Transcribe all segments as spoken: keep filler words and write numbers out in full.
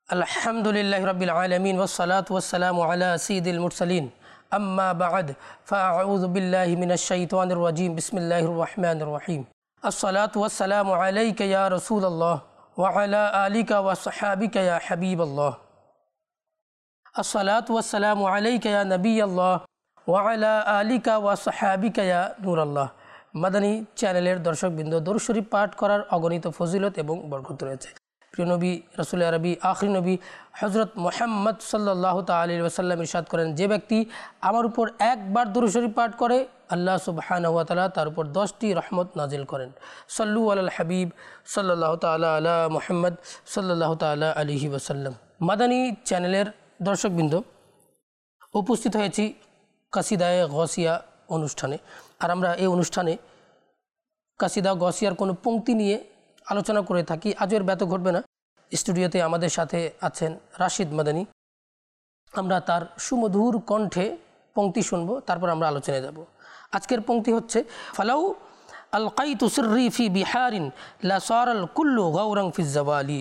अल्हम्दुलिल्लाहि रब्बिल आलमीन वस्सलातु वस्सलामु अला सय्यिदिल मुरसलीन अम्मा बअद फ़अऊज़ु बिल्लाहि मिनश शैतानिर रजीम बिस्मिल्लाहिर रहमानिर रहीम अस्सलातु वस्सलामु अलैका या रसूलल्लाह व अला आलिका व सहाबिका या हबीबल्लाह अस्सलातु वस्सलामु अलैका या नबियल्लाह व अला आलिका व सहाबिका या नूरल्लाह। मदनी चैनलेर दर्शकबृंद दरूद शरीफ पाठ करार अगणित फजिलत एवं बरकत रयेछे। प्रिय नबी रसूल अरबी आखिरी नबी हजरत मोहम्मद सल्लल्लाहु ताआला अलैहि वसल्लम इरशाद करें, जे व्यक्ति आमार ऊपर एक बार दरूद शरीफ पाठ करे अल्लाह सुब्हानाहु वा ताआला तार ऊपर दसटी रहमत नाजिल करें। सल्लु अलाल हबीब सल्लल्लाहु ताआला अला मुहम्मद सल्लल्लाहु ताआला अलैहि वसल्लम। मदनी चैनलेर दर्शकबृंद उपस्थित हয়েছি কাসিদায়ে গসিয়া অনুষ্ঠানে। আর আমরা এই অনুষ্ঠানে কাসিদা গসিয়ার কোনো পংক্তি নিয়ে আলোচনা করে থাকি। আজ এর ব্যত ঘটবে না। স্টুডিওতে আমাদের সাথে আছেন রাশিদ মাদানী। আমরা তার সুমধুর কণ্ঠে পংক্তি শুনবো, তারপর আমরা আলোচনায় যাব। আজকের পংক্তি হচ্ছে ফালাউ আলকাইতু সিররি ফি বিহারিন লা সারাল কুল্লু গাওরান ফি জাওয়ালি।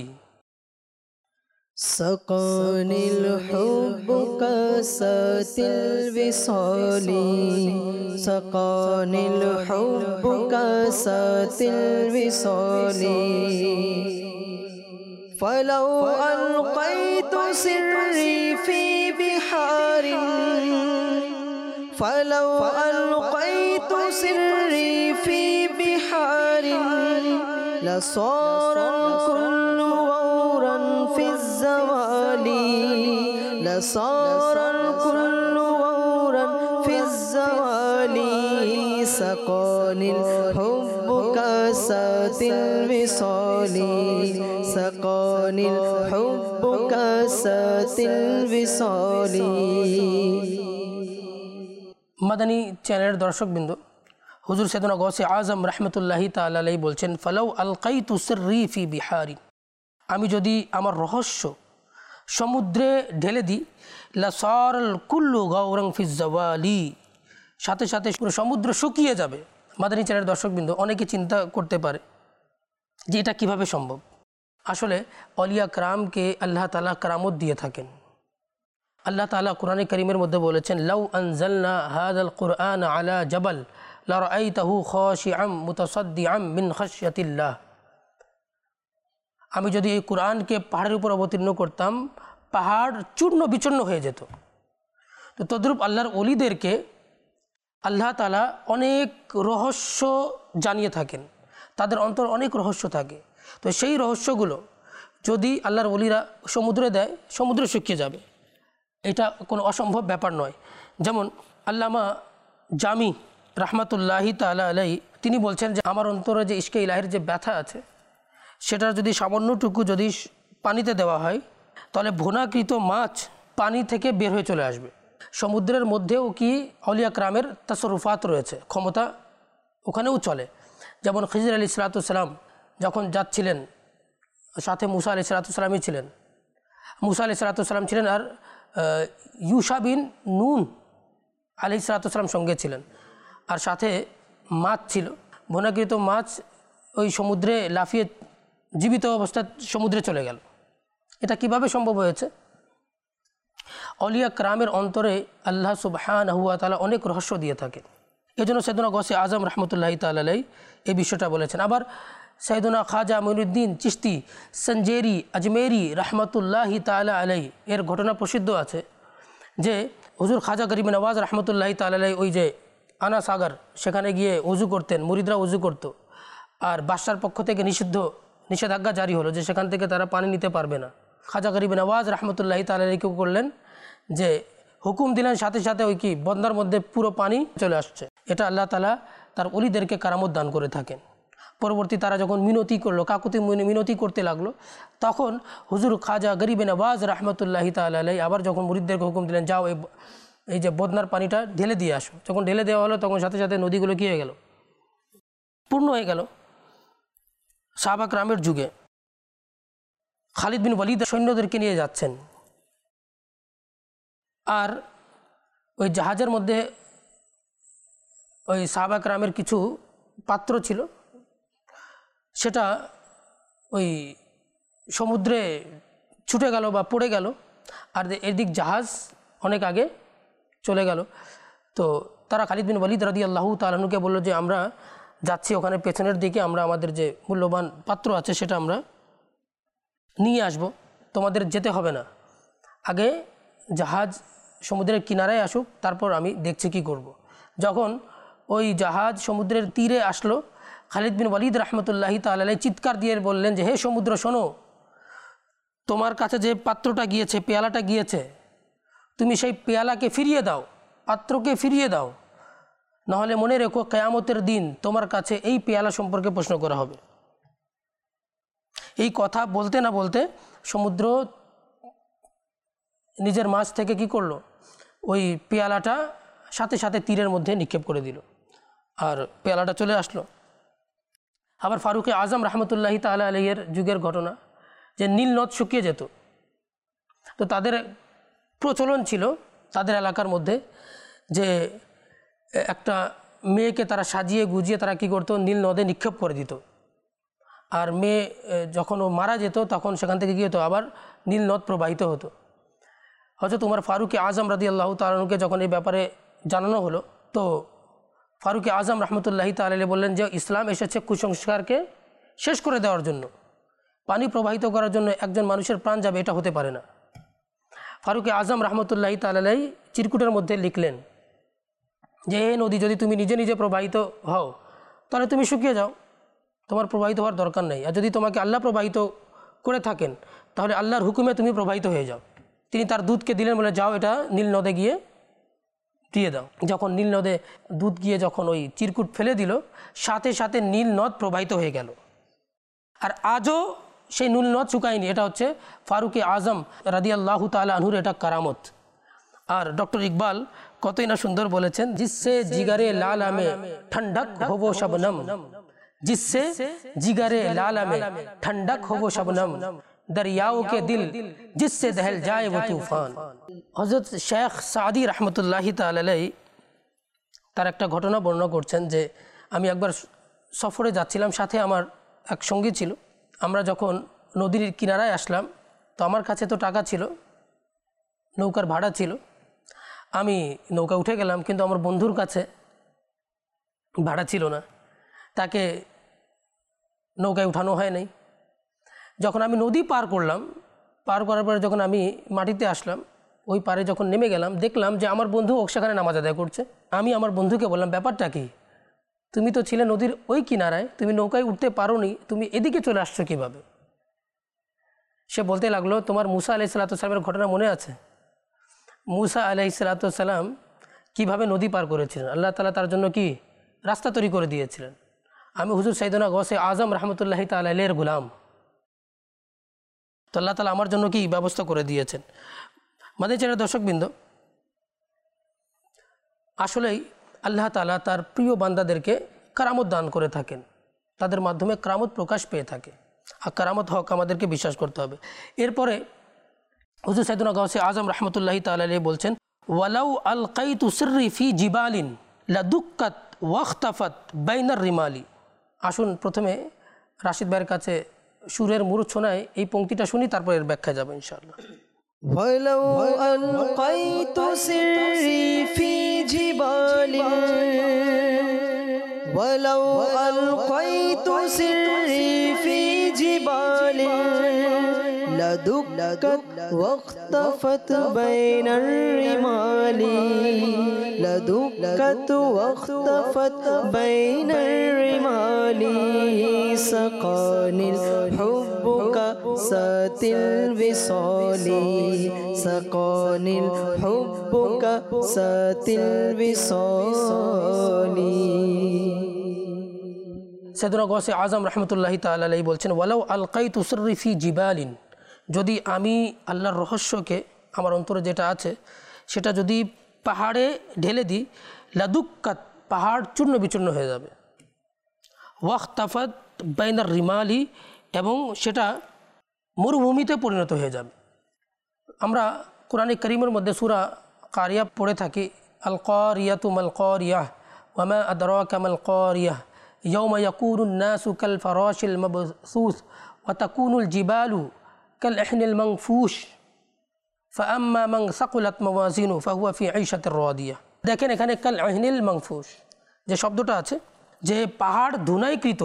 سقاني الحب كأس الوصال سقاني الحب كأس الوصال فلو ألقيت سري في بحار فلو ألقيت سري في بحار لصار الكل غورا في الزوال لصار الكل غورا في الزوال سقاني الحب كأس الوصال سقاني الحب كأس الوصال। মাদানী চ্যানেলের দর্শকবৃন্দ, হুজুর সৈয়দনা গৌসে আজম রহমতুল্লাহি তাআলা আলাইহি বলছেন, ফালাউ আলকাইতু সিররি ফি বিহারি, আমি যদি আমার রহস্য সমুদ্রে ঢেলে দিই, লা সারাল কুল্লু গাওরান ফি জাওয়ালি, সাথে সাথে পুরো সমুদ্র শুকিয়ে যাবে। মাদানী চ্যানেলের দর্শকবৃন্দ, অনেকে চিন্তা করতে পারে যে এটা কীভাবে সম্ভব। আসলে অলিয়া کرامকে আল্লাহ তাআলা কারামত দিয়ে থাকেন। আল্লাহ তাআলা কোরআনে কারীমের মধ্যে বলেছেন, লাউ আনজালনা হাযাল কুরআন আলা জাবাল লারাআইতাহু খাশিআম মুতাসাদ্দিআম মিন খাশিয়াতিল্লাহ, আমি যদি এই কোরআনকে পাহাড়ের উপর অবতীর্ণ করতাম, পাহাড় চূর্ণ বিচূর্ণ হয়ে যেত। তো তদ্রূপ আল্লাহর ওলিদেরকে আল্লাহ তাআলা অনেক রহস্য জানিয়ে থাকেন, তাদের অন্তর অনেক রহস্য থাকে। তো সেই রহস্যগুলো যদি আল্লাহর ওলিরা সমুদ্রে দেয়, সমুদ্র শুকিয়ে যাবে, এটা কোনো অসম্ভব ব্যাপার নয়। যেমন আল্লামা জামি রাহমাতুল্লাহি তাআলা আলাইহি তিনি বলছেন যে আমার অন্তরে যে ইশকে ইলাহির যে ব্যথা আছে, সেটার যদি সামান্যটুকু যদি পানিতে দেওয়া হয়, তাহলে ভুনাকৃত মাছ পানি থেকে বের হয়ে চলে আসবে। সমুদ্রের মধ্যেও কি আউলিয়া کرامের তাসরুফাত রয়েছে, ক্ষমতা ওখানেও চলে। যেমন খিজির আলাইহিস সালাতু ওয়াসসালাম যখন যাচ্ছিলেন, সাথে মুসা আলাইহিস সালাতু ওয়াসসালামই ছিলেন, মুসা আলাইহিস সালাতু ওয়াসসালাম ছিলেন, আর ইউশা বিন নুন আলাইহিস সালাতু ওয়াসসালাম সঙ্গে ছিলেন, আর সাথে মাছ ছিল। ভুনাকৃত মাছ ওই সমুদ্রে লাফিয়ে জীবিত অবস্থায় সমুদ্রে চলে গেল। এটা কিভাবে সম্ভব হয়েছে? আউলিয়া کرامের অন্তরে আল্লাহ সুবহানাহু ওয়া তাআলা অনেক রহস্য দিয়ে থাকে। এজন্য সৈয়দনা গৌসে আজম রহমতুল্লাহি তাআলা আলাইহি এই বিষয়টা বলেছেন। আবার সৈয়দনা খাজা মুঈনুদ্দিন চিশতি সঞ্জেরি আজমেরি রহমতুল্লাহি তাআলা আলাইহি এর ঘটনা প্রসিদ্ধ আছে যে হুজুর খাজা গরিব নওয়াজ রহমতুল্লাহি তাআলা আলাইহি ওই যে আনা সাগর, সেখানে গিয়ে ওযু করতেন, মুরিদরা ওযু করত, আর বাদশার পক্ষ থেকে নিষিদ্ধ নিষেধাজ্ঞা জারি হলো যে সেখান থেকে তারা পানি নিতে পারবে না। খাজা গরিব নওয়াজ রহমতুল্লাহি তাআলা আলাইহি কেউ করলেন যে হুকুম দিলেন, সাথে সাথে ওই কি বন্দার মধ্যে পুরো পানি চলে আসছে। এটা আল্লাহ তাআলা তার ওলিদেরকে কারামত দান করে থাকেন। পরবর্তী তারা যখন মিনতি করলো, কাকুতি মিনতি করতে লাগলো, তখন হুজুর খাজা গরিব নওয়াজ রহমতুল্লাহি তাআলা আলাইহি আবার যখন মুরিদদেরকে হুকুম দিলেন, যাও এই এই যে বদনার পানিটা ঢেলে দিয়ে আসো, যখন ঢেলে দেওয়া হলো তখন সাথে সাথে নদীগুলো কী হয়ে গেল, পূর্ণ হয়ে গেল। সাহাবা کرامের যুগে খালিদ বিন ওয়ালিদ সৈন্যদেরকে নিয়ে যাচ্ছেন, আর ওই জাহাজের মধ্যে ওই সাহাবা کرامের কিছু পাত্র ছিল, সেটা ওই সমুদ্রে ছুটে গেল বা পড়ে গেল, আর এদিক জাহাজ অনেক আগে চলে গেল। তো তারা খালিদ বিন ওয়ালিদ রাদিয়াল্লাহু তাআলা আনহুকে বলল যে আমরা যাচ্ছি ওখানে পেছনের দিকে, আমরা আমাদের যে মূল্যবান পাত্র আছে সেটা আমরা নিয়ে আসব, তোমাদের যেতে হবে না, আগে জাহাজ সমুদ্রের কিনারায় আসুক, তারপর আমি দেখছি কি করব। যখন ওই জাহাজ সমুদ্রের তীরে আসলো, খালিদ বিন ওয়ালিদ রাহমাতুল্লাহি তাআলা আলাইহি চিৎকার দিয়ে বললেন যে হে সমুদ্র শোনো, তোমার কাছে যে পাত্রটা গিয়েছে, পেয়ালাটা গিয়েছে, তুমি সেই পেয়ালাকে ফিরিয়ে দাও, পাত্রকে ফিরিয়ে দাও, নাহলে মনে রেখো কিয়ামতের দিন তোমার কাছে এই পেয়ালা সম্পর্কে প্রশ্ন করা হবে। এই কথা বলতে না বলতে সমুদ্র নিজের মাছ থেকে কি করলো, ওই পেয়ালাটা সাথে সাথে তীরের মধ্যে নিক্ষেপ করে দিল, আর পেয়ালাটা চলে আসলো। আবার ফারুকে আজম রহমতুল্লাহি তাআলা আলাইহির যুগের ঘটনা, যে নীল নদ শুকিয়ে যেত, তো তাদের প্রচলন ছিল তাদের এলাকার মধ্যে যে একটা মেয়েকে তারা সাজিয়ে গুজিয়ে তারা কী করতো, নীল নদে নিক্ষেপ করে দিত, আর মেয়ে যখন ও মারা যেত তখন সেখান থেকে কী হতো, আবার নীল নদ প্রবাহিত হতো। হয়তো তোমার ফারুকে আজম রাদিয়াল্লাহু তাআলা আনহুকে যখন এই ব্যাপারে জানানো হলো, তো ফারুকে আজম রহমতুল্লাহি তাআলা আলাইহি বললেন যে ইসলাম এসেছে কুসংস্কারকে শেষ করে দেওয়ার জন্য, পানি প্রবাহিত করার জন্য একজন মানুষের প্রাণ যাবে এটা হতে পারে না। ফারুকে আজম রহমতুল্লাহি তাআলা আলাইহি চিরকুটের মধ্যে লিখলেন যে হে নদী, যদি তুমি নিজে নিজে প্রবাহিত হও তাহলে তুমি শুকিয়ে যাও, তোমার প্রবাহিত হওয়ার দরকার নেই, আর যদি তোমাকে আল্লাহ প্রবাহিত করে থাকেন তাহলে আল্লাহর হুকুমে তুমি প্রবাহিত হয়ে যাও। তিনি তার দুধকে দিলেন, বলে যাও এটা নীল নদে গিয়ে দিয়ে দাও। যখন নীল নদে দুধ গিয়ে যখন ওই চিরকুট ফেলে দিল, সাথে সাথে নীল নদ প্রবাহিত হয়ে গেল, আর আজও সেই নীল নদ শুকায়নি। এটা হচ্ছে ফারুকে আজম রাদিয়াল্লাহু তাআলা আনহুর এটা কারামত। আর ডক্টর ইকবাল কতই না সুন্দর বলেছেন, জিসসে জিগারে লাল আমে ঠন্ডক হবো শবনম, जिससे जिगरे लाल में ठंडक हो वो शबनम, दरियाओं के दिल जिससे दहल जाए वो तूफान। हज़रत शेख सादी रहमतुल्लाहि ताला अलैहि তার একটা ঘটনা বর্ণনা করছেন যে আমি একবার সফরে যাচ্ছিলাম, সাথে আমার এক সঙ্গী ছিল। আমরা যখন নদীর কিনারায় আসলাম, তো আমার কাছে তো টাকা ছিল, নৌকার ভাড়া ছিল, আমি নৌকা উঠে গেলাম, কিন্তু আমার বন্ধুর কাছে ভাড়া ছিল না, তাকে নৌকায় উঠানো হয় নাই। যখন আমি নদী পার করলাম, পার করার পরে যখন আমি মাটিতে আসলাম, ওই পারে যখন নেমে গেলাম, দেখলাম যে আমার বন্ধু সেখানে নামাজ আদায় করছে। আমি আমার বন্ধুকে বললাম, ব্যাপারটা কি, তুমি তো ছিলে নদীর ওই কিনারায়, তুমি নৌকায় উঠতে পারো নি, তুমি এদিকে চলে আসছো কীভাবে? সে বলতে লাগলো, তোমার মুসা আলাইহিসসালামের ঘটনা মনে আছে? মুসা আলাইহিসসালাম কীভাবে নদী পার করেছিলেন, আল্লাহ তাআলা তার জন্য কি রাস্তা তৈরি করে দিয়েছিলেন। আমি হুজুর সাইয়েদনা গৌসে আজম রহমতুল্লাহি তাআলা আলাইহির গোলাম, তো আল্লাহ তাআলা আমার জন্য কি ব্যবস্থা করে দিয়েছেন। মাদানী চ্যানেলের দর্শকবৃন্দ, আসলেই আল্লাহ তাআলা তার প্রিয় বান্দাদেরকে কারামত দান করে থাকেন, তাদের মাধ্যমে কারামত প্রকাশ পেয়ে থাকে, আর কারামত হক আমাদেরকে বিশ্বাস করতে হবে। এরপরে হুজুর সাইয়েদনা গৌসে আজম রহমতুল্লাহি তাআলা আলাইহি বলছেন, ওয়ালাউ আলকাইতু সিররি ফি জিবালিন লাদুক্কাত ওয়াখতাফাত বাইনার রিমালি। আসুন প্রথমে রাশিদ ভাইয়ের কাছে সুরের মূর্ছনায় এই পংক্তিটা শুনি, তারপর এর ব্যাখ্যা যাবে ইনশাআল্লাহ। ولو ألقيت سري في جبال ولو ألقيت سري في جبال لدكت واختفت بين الرمال لدكت واختفت بين الرمال سقاني الحب كأسات الوصال سقاني الحب كأسات الوصال। সাইয়েদনা গৌসে আজম রহমতুল্লাহি তাআলা আলাইহি বলছেন, ওয়ালাউ আলকাইতু সিররি ফি জিবালিন, যদি আমি আল্লাহর রহস্যকে আমার অন্তরে যেটা আছে সেটা যদি পাহাড়ে ঢেলে দিই, লাদুক্কাত, পাহাড় চূর্ণ বিচূর্ণ হয়ে যাবে, ওয়াখতাফাত বাইনার রিমালি, এবং সেটা মরুভূমিতে পরিণত হয়ে যাবে। আমরা কোরআনে কারীমের মধ্যে সূরা কারিয়া পড়ে থাকি, আল কারিয়াতু মাল কারিয়াহ ওয়া মা আদরাকা মাল কারিয়াহ ইয়াউমা ইয়াকুনুন নাসু কাল ফারাশিল মাবসুস ওয়া তাকুনুল জিবালু কাল ইহনিল মানফুশ ফাআম্মা মান সাকুলাত মাওয়াজিনু ফাহুয়া ফি ঈশাতির রাদিয়া। দেখেন এখানে কাল ইহনিল মানফুশ যে শব্দটা আছে, যে পাহাড় ধুনাইকৃত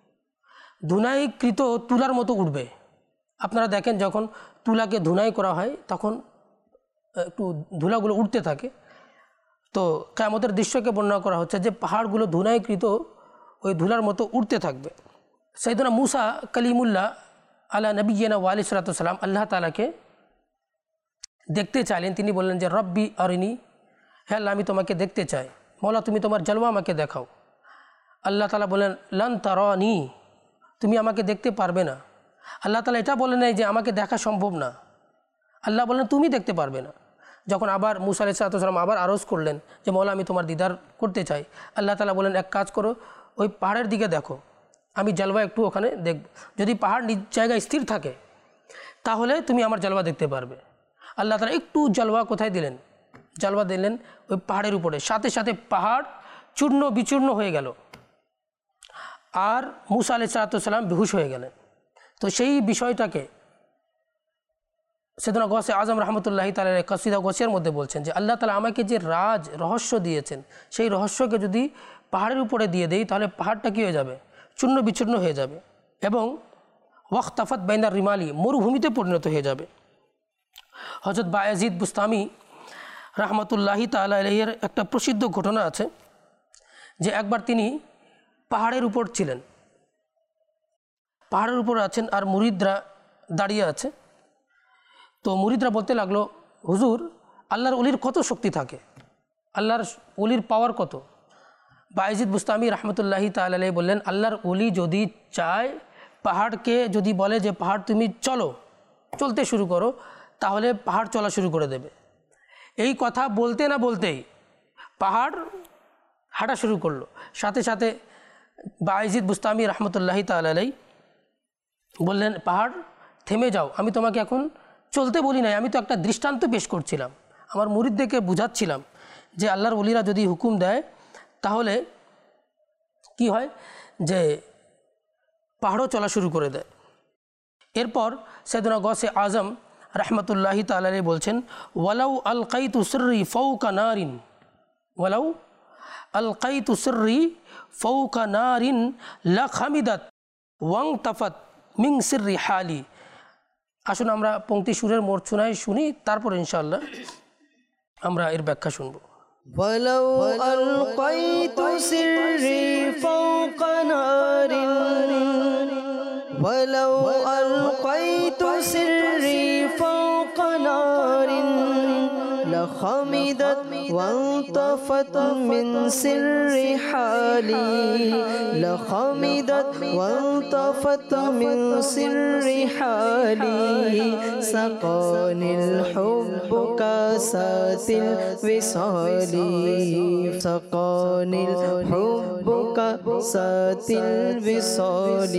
ধুনাইকৃত তুলার মতো উঠবে। আপনারা দেখেন যখন তুলাকে ধুনাই করা হয় তখন একটু ধুলাগুলো উঠতে থাকে। তো কিয়ামতের দৃশ্যকে বর্ণনা করা হচ্ছে যে পাহাড়গুলো ধুনাইকৃত ওই ধুলার মতো উঠতে থাকবে। সাইয়েদনা মুসা কালিমুল্লাহ আলা নবিয়িনা ওয়া আলাইহিস সালাতু ওয়াস সালাম আল্লাহ তাআলাকে দেখতে চাইলেন। তিনি বললেন যে রব্বি আরিনি, হে আল্লাহ আমি তোমাকে দেখতে চাই, মওলা তুমি তোমার জলওয়া আমাকে দেখাও। আল্লাহ তাআলা বলেন লান তারানি, তুমি আমাকে দেখতে পারবে না। আল্লাহ তাআলা এটা বলে নাই যে আমাকে দেখা সম্ভব না, আল্লাহ বলেন তুমি দেখতে পারবে না। যখন আবার মুসা আলাইহিস সালাতু ওয়াস সালাম আবার আরজ করলেন যে মওলা আমি তোমার দিদার করতে চাই, আল্লাহ তাআলা বলেন এক কাজ করো, ওই পাহাড়ের দিকে দেখো, আমি জলওয়া একটু ওখানে দেখব। যদি পাহাড় নিজ জায়গায় স্থির থাকে তাহলে তুমি আমার জলওয়া দেখতে পারবে। আল্লাহ তাআলা একটু জলওয়া কোথায় দিলেন? জলওয়া দিলেন ওই পাহাড়ের উপরে। সাথে সাথে পাহাড় চূর্ণ বিচূর্ণ হয়ে গেল আর মুসা আলাইহিস সালাতু ওয়াস সালাম বেহুশ হয়ে গেলেন। তো সেই বিষয়টাকে সাইয়েদনা গৌসে আজম রহমতুল্লাহি তাআলা কসিদা গৌসিয়ার মধ্যে বলছেন যে আল্লাহ তাআলা আমাকে যে রাজ রহস্য দিয়েছেন, সেই রহস্যকে যদি পাহাড়ের উপরে দিয়ে দেই তাহলে পাহাড়টা কী হয়ে যাবে? চূর্ণ বিচূর্ণ হয়ে যাবে এবং ওয়াখতাফাত বাইনার রিমালি, মরুভূমিতে পরিণত হয়ে যাবে। হযরত বায়েজিদ বুস্তামি রহমতুল্লাহি তাআলা আলাইহির একটা প্রসিদ্ধ ঘটনা আছে যে একবার তিনি পাহাড়ের উপর ছিলেন, পাহাড়ের উপর আছেন আর মুরিদরা দাঁড়িয়ে আছে। তো মুরিদরা বলতে লাগলো, হুজুর আল্লাহর ওলির কত শক্তি থাকে, আল্লাহর ওলির পাওয়ার কত? বায়েজিদ বুস্তামি রহমতুল্লাহি তাআলা আলাইহি বললেন, আল্লাহর ওলি যদি চায়, পাহাড়কে যদি বলে যে পাহাড় তুমি চলো, চলতে শুরু করো, তাহলে পাহাড় চলা শুরু করে দেবে। এই কথা বলতে না বলতেই পাহাড় হাঁটা শুরু করলো। সাথে সাথে বায়েজিদ বুস্তামি রহমতুল্লাহি তাআলা আলাইহি বললেন, পাহাড় থেমে যাও, আমি তোমাকে এখন চলতে বলি নাই, আমি তো একটা দৃষ্টান্ত পেশ করছিলাম, আমার মুরিদদেরকে বুঝাচ্ছিলাম যে আল্লাহর ওলিরা যদি হুকুম দেয় তাহলে কি হয় যে পাহাড়ও চলা শুরু করে দেয়। এরপর সাইয়েদনা গৌসে আজম রহমতুল্লাহি তাআলা আলাইহি বলছেন, ওয়ালাউ আলকাইতু সিররি ফাওকা নারিন, ওয়ালাউ আলকাইতু সিররি ফাওকা নারিন লা খামিদাত ওয়াংতাফাত মিন সিররি হালি। আসুন আমরা পংক্তি সুরের মূর্ছনায় শুনি, তারপর ইনশাআল্লাহ আমরা এর ব্যাখ্যা শুনব। ولو ألقيت سري فوق نار ولو ألقيت سري فوق نار لخمدت وانطفت من سر حالي لخمدت وانطفت من سر حالي سقاني الحب كاسات الوصال سقاني الحب كاسات الوصال।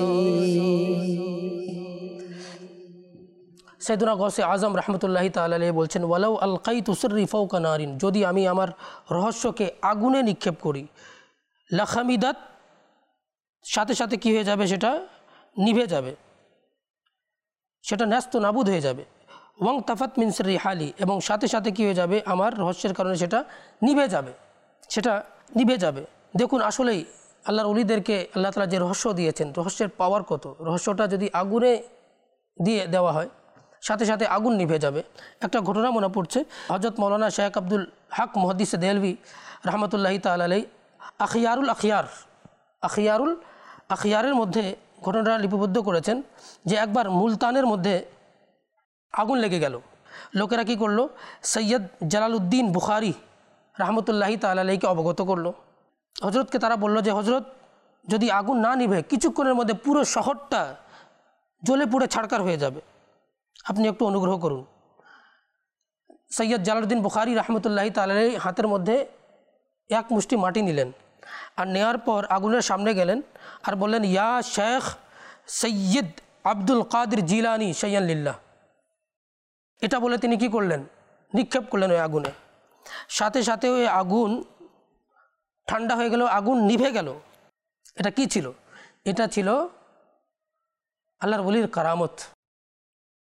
সাইয়েদনা গৌসে আজম রহমতুল্লাহি তাআলা আলাইহি বলছেন, ওয়ালাউ আলকাইতু সিররি ফাওকা নারিন, যদি আমি আমার রহস্যকে আগুনে নিক্ষেপ করি, লাখামিদাত, সাথে সাথে কি হয়ে যাবে? সেটা নিভে যাবে, সেটা ন্যস্ত নাবুদ হয়ে যাবে। ওয়াং তাফাত মিন সিররি হালি, এবং সাথে সাথে কি হয়ে যাবে? আমার রহস্যের কারণে সেটা নিভে যাবে, সেটা নিভে যাবে। দেখুন আসলেই আল্লাহর ওলিদেরকে আল্লাহ তাআলা যে রহস্য দিয়েছেন, রহস্যের পাওয়ার কত। রহস্যটা যদি আগুনে দিয়ে দেওয়া হয় সাথে সাথে আগুন নিভে যাবে। একটা ঘটনা মনে পড়ছে, হযরত মৌলানা শেখ আব্দুল হক মুহাদ্দিস দেহলভী রহমতুল্লাহি তাআলা আলাইহি আখিয়ারুল আখিয়ার আখিয়ারুল আখিয়ারের মধ্যে ঘটনাটা লিপিবদ্ধ করেছেন যে একবার মুলতানের মধ্যে আগুন লেগে গেল। লোকেরা কি করলো? সৈয়দ জালালউদ্দিন বুখারী রহমতুল্লাহি তাআলা আলাইহিকে অবগত করলো। হজরতকে তারা বলল যে হজরত, যদি আগুন না নিভে কিছুক্ষণের মধ্যে পুরো শহরটা জ্বলে পুড়ে ছাড়কার হয়ে যাবে, আপনি একটু অনুগ্রহ করুন। সৈয়দ জালালউদ্দিন বুখারী রহমতুল্লাহি তাআলা আলাইহি হাতের মধ্যে এক মুষ্টি মাটি নিলেন আর নেওয়ার পর আগুনের সামনে গেলেন আর বললেন, ইয়া শেখ সৈয়দ আব্দুল কাদের জিলানি শাইয়ান লিল্লাহ। এটা বলে তিনি কি করলেন? নিক্ষেপ করলেন ওই আগুনে। সাথে সাথে ওই আগুন ঠান্ডা হয়ে গেল, আগুন নিভে গেল। এটা কি ছিল? এটা ছিল আল্লাহর ওলির কারামত।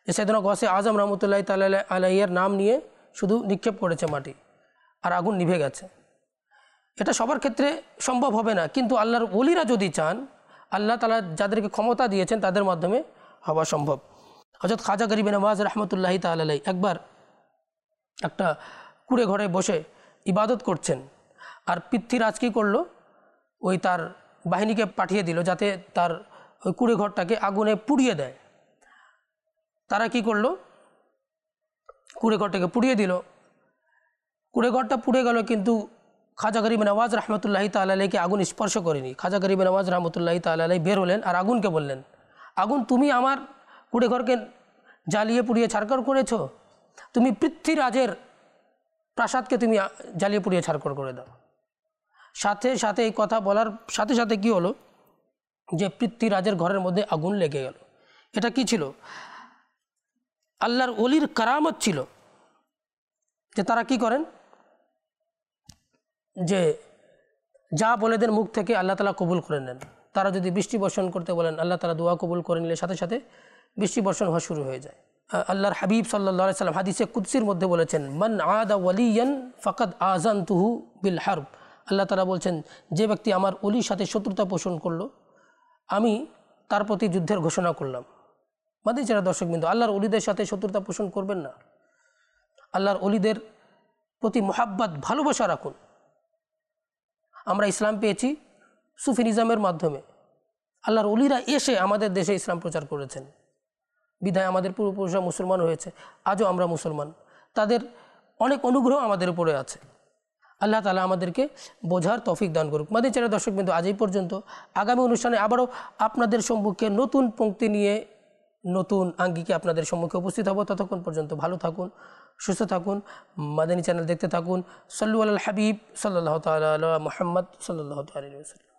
যে সাইয়েদনা গৌসে আজম রহমতুল্লাহ তাআলা আলাইহির নাম নিয়ে শুধু নিক্ষেপ করেছে মাটি, আর আগুন নিভে গেছে। এটা সবার ক্ষেত্রে সম্ভব হবে না, কিন্তু আল্লাহর ওলিরা যদি চান, আল্লাহ তাআলা যাদেরকে ক্ষমতা দিয়েছেন তাদের মাধ্যমে হওয়া সম্ভব। হযরত খাজা গরিব নওয়াজ রহমতুল্লাহ তাআলা আলাইহি একবার একটা কুড়ে ঘরে বসে ইবাদত করছেন, আর পৃথ্বীরাজ কী করলো, ওই তার বাহিনীকে পাঠিয়ে দিল যাতে তার ওই কুড়ে ঘরটাকে আগুনে পুড়িয়ে দেয়। তারা কি করলো, কুড়ে ঘরটাকে পুড়িয়ে দিল। কুড়ে ঘরটা পুড়ে গেল, কিন্তু খাজা গরিব নওয়াজ রহমতুল্লাহ তাআলা আলাইহিকে আগুন স্পর্শ করেনি। খাজা গরিব নওয়াজ রহমতুল্লাহ তাআলা আলাইহি বের হলেন আর আগুনকে বললেন, আগুন তুমি আমার কুড়ে ঘরকে জ্বালিয়ে পুড়িয়ে ছারখার করেছ, তুমি পৃথ্বীরাজের প্রাসাদকে তুমি জ্বালিয়ে পুড়িয়ে ছারখার করে দাও। সাথে সাথে এই কথা বলার সাথে সাথে কি হলো, যে পৃথ্বীরাজের ঘরের মধ্যে আগুন লেগে গেল। এটা কি ছিল? আল্লাহর ওলির কারামত ছিল, যে তারা কি করেন, যে যা বলে দেন মুখ থেকে আল্লাহ তাআলা কবুল করে নেন। তারা যদি বৃষ্টি বর্ষণ করতে বলেন, আল্লাহ তাআলা দোয়া কবুল করে নিলে সাথে সাথে বৃষ্টি বর্ষণ হওয়া শুরু হয়ে যায়। আল্লাহর হাবিব সাল্লাল্লাহু আলাইহি সাল্লাম হাদিসে কুদসির মধ্যে বলেছেন, মান আদা ওয়ালিয়ান ফাকাদ আযানতুহু বিল হারব। আল্লাহ তাআলা বলছেন, যে ব্যক্তি আমার ওলির সাথে শত্রুতা পোষণ করলো, আমি তার প্রতি যুদ্ধের ঘোষণা করলাম। মাদি যারা দর্শকবৃন্দ, আল্লাহর ওলিদের সাথে শত্রুতা পোষণ করবেন না। আল্লাহর ওলিদের প্রতি মোহাব্বত ভালোবাসা রাখুন। আমরা ইসলাম পেয়েছি সুফি নিজামের মাধ্যমে। আল্লাহর ওলিরা এসে আমাদের দেশে ইসলাম প্রচার করেছেন, বিধায় আমাদের পূর্বপুরুষরা মুসলমান হয়েছে, আজও আমরা মুসলমান। তাদের অনেক অনুগ্রহ আমাদের উপরে আছে। আল্লাহ তাআলা আমাদেরকে বোঝার তৌফিক দান করুক। মাদি চারা দর্শক বিন্দু, আজ এই পর্যন্ত। আগামী অনুষ্ঠানে আবারও আপনাদের সম্মুখে নতুন পংক্তি নিয়ে নতুন আঙ্গিকে আপনাদের সম্মুখে উপস্থিত হব। ততক্ষণ পর্যন্ত ভালো থাকুন, সুস্থ থাকুন, মাদানী চ্যানেল দেখতে থাকুন। সাল্লু আলাল হাবিব সাল্লাল্লাহু তাআলা আলা মুহাম্মদ সাল্লাল্লাহু তাআলা আলাইহি ওয়াসাল্লাম।